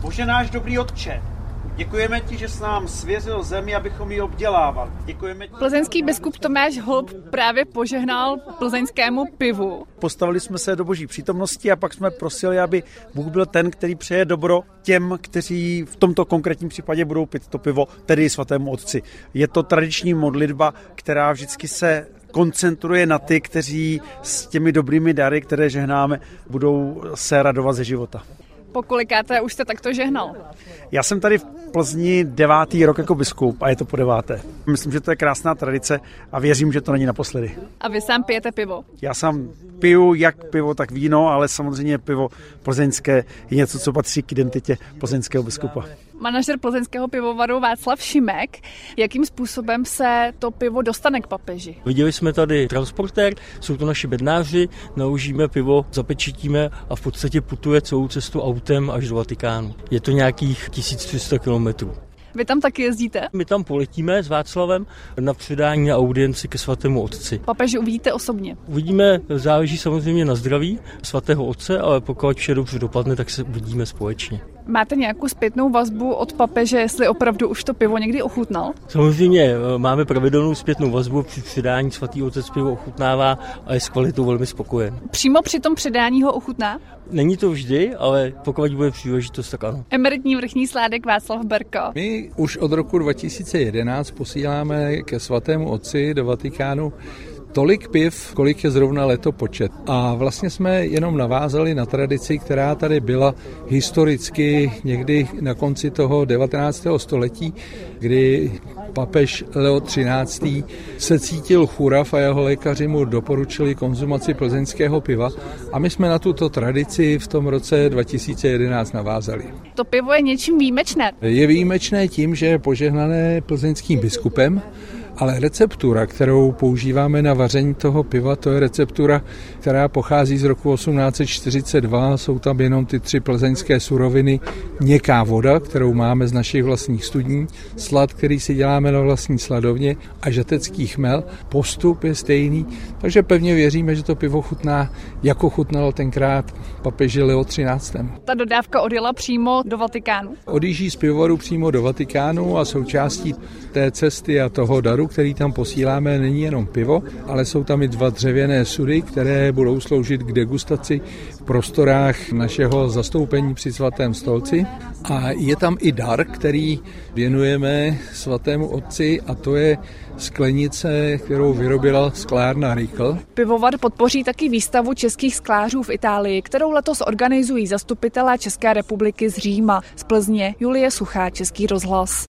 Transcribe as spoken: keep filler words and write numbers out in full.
Bože náš dobrý Otče, děkujeme ti, že jsi nám svěřil zemi, abychom ji obdělávali. Děkujeme ti. Plzeňský biskup Tomáš Holub právě požehnal plzeňskému pivu. Postavili jsme se do boží přítomnosti a pak jsme prosili, aby Bůh byl ten, který přeje dobro těm, kteří v tomto konkrétním případě budou pít to pivo, tedy svatému Otci. Je to tradiční modlitba, která vždycky se koncentruje na ty, kteří s těmi dobrými dary, které žehnáme, budou se radovat ze života. Po kolikáté už jste takto žehnal? Já jsem tady v Plzni devátý rok jako biskup a je to po deváté. Myslím, že to je krásná tradice a věřím, že to není naposledy. A vy sám pijete pivo? Já sám piju jak pivo, tak víno, ale samozřejmě pivo plzeňské je něco, co patří k identitě plzeňského biskupa. Manažer plzeňského pivovaru Václav Šimek. Jakým způsobem se to pivo dostane k papeži? Viděli jsme tady transportér, jsou to naši bednáři, naložíme pivo, zapečetíme a v podstatě putuje celou cestu autem až do Vatikánu. Je to nějakých tisíc tři sta kilometrů. Vy tam taky jezdíte? My tam poletíme s Václavem na předání a audienci ke svatému Otci. Papeže uvidíte osobně? Uvidíme, záleží samozřejmě na zdraví svatého Otce, ale pokud vše dobře dopadne, tak se uvidíme společně. Máte nějakou zpětnou vazbu od papeže, jestli opravdu už to pivo někdy ochutnal? Samozřejmě máme pravidelnou zpětnou vazbu, při předání svatý Otec pivo ochutnává a je s kvalitou velmi spokojen. Přímo při tom předání ho ochutná? Není to vždy, ale pokud bude příležitost, tak ano. Emeritní vrchní sládek Václav Berko. My už od roku dva tisíce jedenáct posíláme ke svatému Otci do Vatikánu tolik piv, kolik je zrovna letopočet. A vlastně jsme jenom navázali na tradici, která tady byla historicky někdy na konci toho devatenáctého století, kdy papež Leo třináctý se cítil churav a jeho lékaři mu doporučili konzumaci plzeňského piva a my jsme na tuto tradici v tom roce dva tisíce jedenáct navázali. To pivo je něčím výjimečné. Je výjimečné tím, že je požehnané plzeňským biskupem, ale receptura, kterou používáme na vaření toho piva, to je receptura, která pochází z roku osmnáct set čtyřicet dva. Jsou tam jenom ty tři plzeňské suroviny, měkká voda, kterou máme z našich vlastních studní, slad, který si děláme na vlastní sladovně a žatecký chmel. Postup je stejný, takže pevně věříme, že to pivo chutná, jako chutnalo tenkrát papeži Leo třináctý. Ta dodávka odjela přímo do Vatikánu? Odjíždí z pivovaru přímo do Vatikánu a součástí té cesty a toho daru, který tam posíláme, není jenom pivo, ale jsou tam i dva dřevěné sudy, které budou sloužit k degustaci v prostorách našeho zastoupení při svatém stolci. A je tam i dar, který věnujeme svatému Otci, a to je sklenice, kterou vyrobila sklárna Rikl. Pivovar podpoří taky výstavu českých sklářů v Itálii, kterou letos organizují zastupitelé České republiky z Říma. Z Plzně Julie Suchá, Český rozhlas.